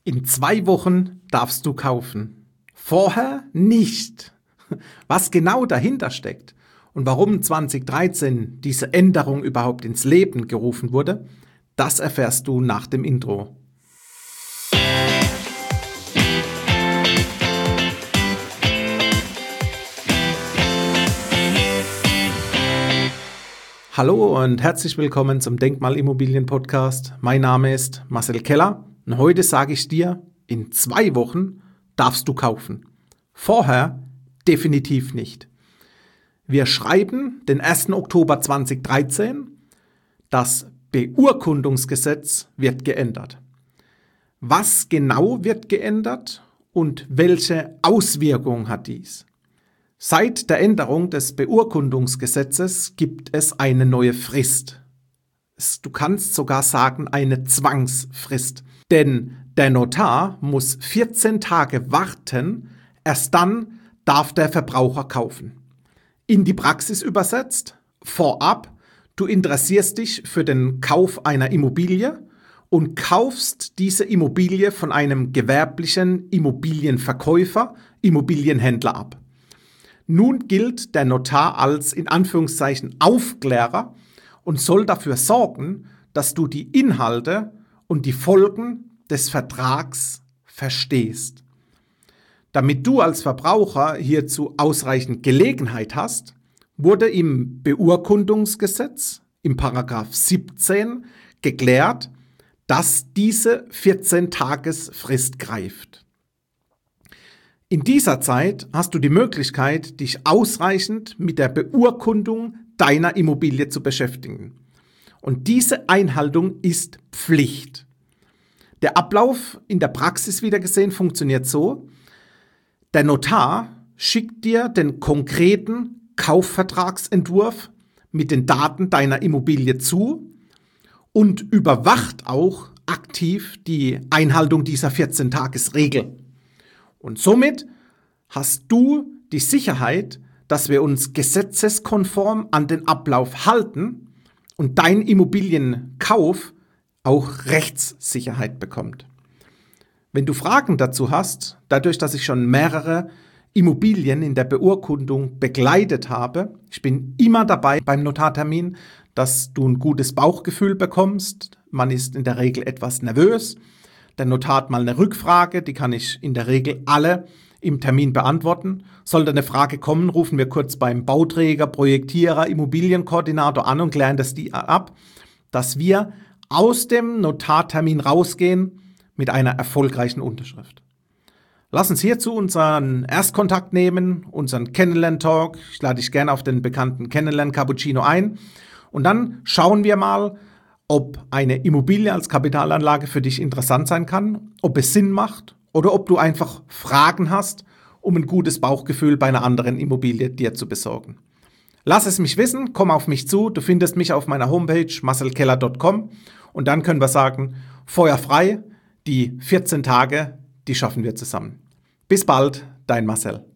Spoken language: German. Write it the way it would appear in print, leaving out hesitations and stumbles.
In 2 Wochen darfst du kaufen. Vorher nicht. Was genau dahinter steckt und warum 2013 diese Änderung überhaupt ins Leben gerufen wurde, das erfährst du nach dem Intro. Hallo und herzlich willkommen zum Denkmalimmobilien-Podcast. Mein Name ist Marcel Keller und heute sage ich dir, in 2 Wochen darfst du kaufen. Vorher definitiv nicht. Wir schreiben den 1. Oktober 2013. Das Beurkundungsgesetz wird geändert. Was genau wird geändert und welche Auswirkungen hat dies? Seit der Änderung des Beurkundungsgesetzes gibt es eine neue Frist. Du kannst sogar sagen, eine Zwangsfrist. Denn der Notar muss 14 Tage warten, erst dann darf der Verbraucher kaufen. In die Praxis übersetzt, vorab, du interessierst dich für den Kauf einer Immobilie und kaufst diese Immobilie von einem gewerblichen Immobilienverkäufer, Immobilienhändler ab. Nun gilt der Notar als in Anführungszeichen Aufklärer und soll dafür sorgen, dass du die Inhalte und die Folgen des Vertrags verstehst. Damit du als Verbraucher hierzu ausreichend Gelegenheit hast, wurde im Beurkundungsgesetz im Paragraph 17 geklärt, dass diese 14-Tages-Frist greift. In dieser Zeit hast du die Möglichkeit, dich ausreichend mit der Beurkundung deiner Immobilie zu beschäftigen. Und diese Einhaltung ist Pflicht. Der Ablauf in der Praxis wieder gesehen funktioniert so: Der Notar schickt dir den konkreten Kaufvertragsentwurf mit den Daten deiner Immobilie zu und überwacht auch aktiv die Einhaltung dieser 14-Tages-Regel. Und somit hast du die Sicherheit, dass wir uns gesetzeskonform an den Ablauf halten und dein Immobilienkauf auch Rechtssicherheit bekommt. Wenn du Fragen dazu hast, dadurch, dass ich schon mehrere Immobilien in der Beurkundung begleitet habe, ich bin immer dabei beim Notartermin, dass du ein gutes Bauchgefühl bekommst. Man ist in der Regel etwas nervös. Der Notar hat mal eine Rückfrage, die kann ich in der Regel alle im Termin beantworten. Sollte eine Frage kommen, rufen wir kurz beim Bauträger, Projektierer, Immobilienkoordinator an und klären das ab, dass wir aus dem Notartermin rausgehen mit einer erfolgreichen Unterschrift. Lass uns hierzu unseren Erstkontakt nehmen, unseren Kennenlern-Talk. Ich lade dich gerne auf den bekannten Kennenlern-Cappuccino ein. Und dann schauen wir mal, ob eine Immobilie als Kapitalanlage für dich interessant sein kann, ob es Sinn macht oder ob du einfach Fragen hast, um ein gutes Bauchgefühl bei einer anderen Immobilie dir zu besorgen. Lass es mich wissen, komm auf mich zu, du findest mich auf meiner Homepage marcelkeller.com und dann können wir sagen, Feuer frei, die 14 Tage, die schaffen wir zusammen. Bis bald, dein Marcel.